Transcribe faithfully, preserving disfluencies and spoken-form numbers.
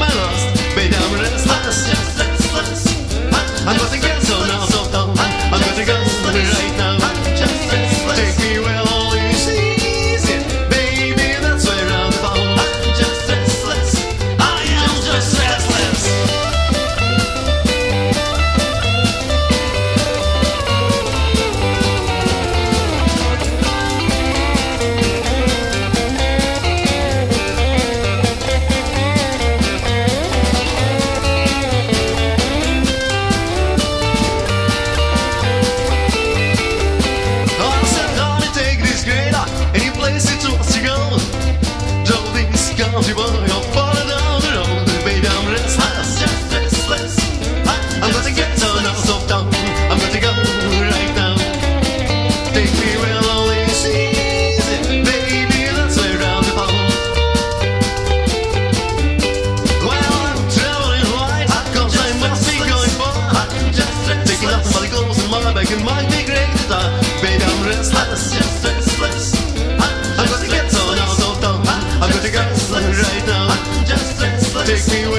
I lost. Baby, I'm restless, just restless. I'm going to get so now, so down. I'm going to go right now. Just restless. Take me where all you see is it. Baby, that's where I'm found. I'm just restless. I am just restless. Country boy, I'm falling down the road. Baby, I'm restless, just restless. I'm going to get so now, so down. I'm going to go right now. Take me where only sees it. Baby, that's where I'm found. Well, I'm traveling right, cause I must be going far. Taking nothing but the clothes in my bag and my big red guitar. Baby, I'm restless, just restless. I'm going to get so now, so down. I'm going to go right now. Take me where